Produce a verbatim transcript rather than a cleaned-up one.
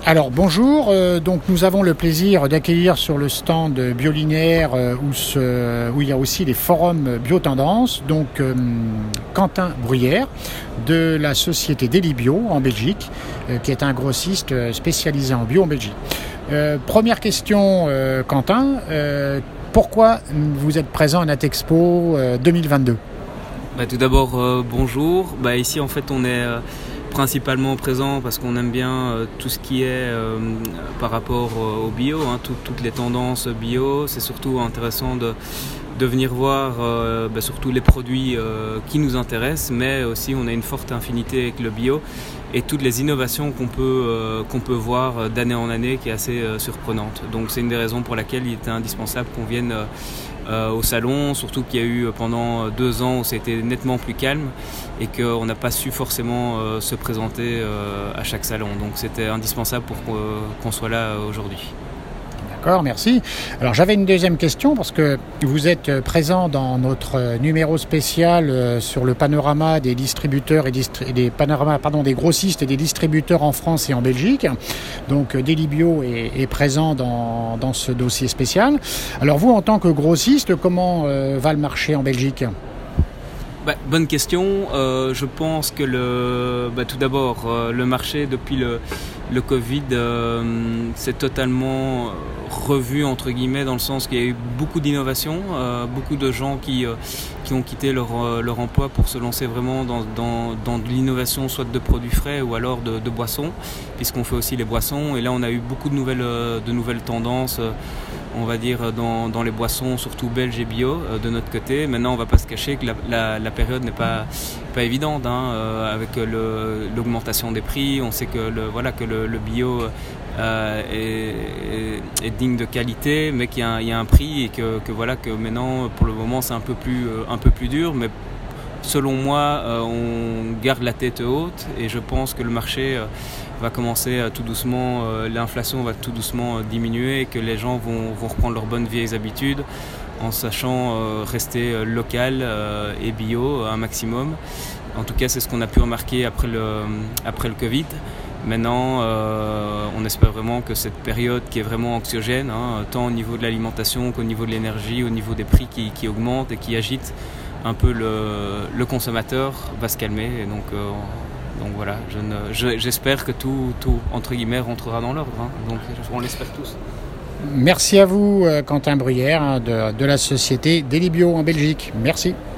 Alors bonjour, euh, donc nous avons le plaisir d'accueillir sur le stand Biolinéaire euh, où, ce, où il y a aussi les forums Biotendances, donc euh, Quentin Bruyère de la société Delibio en Belgique, euh, qui est un grossiste spécialisé en bio en Belgique. Euh, première question euh, Quentin, euh, pourquoi vous êtes présent à Natexpo euh, deux mille vingt-deux? Bah, tout d'abord euh, bonjour, bah, ici en fait on est... Euh... principalement présent parce qu'on aime bien euh, tout ce qui est euh, par rapport euh, au bio, hein, tout, toutes les tendances bio. C'est surtout intéressant de, de venir voir euh, bah, surtout les produits euh, qui nous intéressent, mais aussi on a une forte affinité avec le bio et toutes les innovations qu'on peut, euh, qu'on peut voir d'année en année qui est assez euh, surprenante. Donc c'est une des raisons pour laquelle il était indispensable qu'on vienne euh, Euh, au salon, surtout qu'il y a eu pendant deux ans où c'était nettement plus calme et qu'on n'a pas su forcément euh, se présenter euh, à chaque salon. Donc c'était indispensable pour qu'on, qu'on soit là aujourd'hui. D'accord, merci. Alors j'avais une deuxième question parce que vous êtes présent dans notre numéro spécial sur le panorama des distributeurs et distri- des panoramas, pardon, des grossistes et des distributeurs en France et en Belgique. Donc Delibio est, est présent dans, dans ce dossier spécial. Alors vous, en tant que grossiste, comment euh, va le marché en Belgique ? Bah, bonne question. Euh, je pense que le, bah, tout d'abord, euh, le marché depuis le, le Covid euh, s'est totalement revu entre guillemets dans le sens qu'il y a eu beaucoup d'innovations, euh, beaucoup de gens qui, euh, qui ont quitté leur, euh, leur emploi pour se lancer vraiment dans, dans, dans de l'innovation, soit de produits frais ou alors de, de boissons, puisqu'on fait aussi les boissons. Et là, on a eu beaucoup de nouvelles, de nouvelles tendances. Euh, on va dire dans, dans les boissons, surtout belges et bio, euh, de notre côté. Maintenant, on ne va pas se cacher que la, la, la période n'est pas, pas évidente, hein, euh, avec le, l'augmentation des prix. On sait que le, voilà, que le, le bio euh, est, est, est digne de qualité, mais qu'il y a un, il y a un prix et que, que, voilà, que maintenant, pour le moment, c'est un peu plus, euh, un peu plus dur. Mais selon moi, euh, on garde la tête haute et je pense que le marché euh, va commencer euh, tout doucement, euh, l'inflation va tout doucement euh, diminuer et que les gens vont, vont reprendre leurs bonnes vieilles habitudes en sachant euh, rester euh, local euh, et bio un maximum. En tout cas, c'est ce qu'on a pu remarquer après le, après le Covid. Maintenant, euh, on espère vraiment que cette période qui est vraiment anxiogène, hein, tant au niveau de l'alimentation qu'au niveau de l'énergie, au niveau des prix qui, qui augmentent et qui agitent un peu le, le consommateur, va se calmer. Et donc, euh, donc voilà, je ne, je, j'espère que tout, tout, entre guillemets, rentrera dans l'ordre. Hein. Donc on l'espère tous. Merci à vous, Quentin Bruyère, de, de la société Delibio en Belgique. Merci.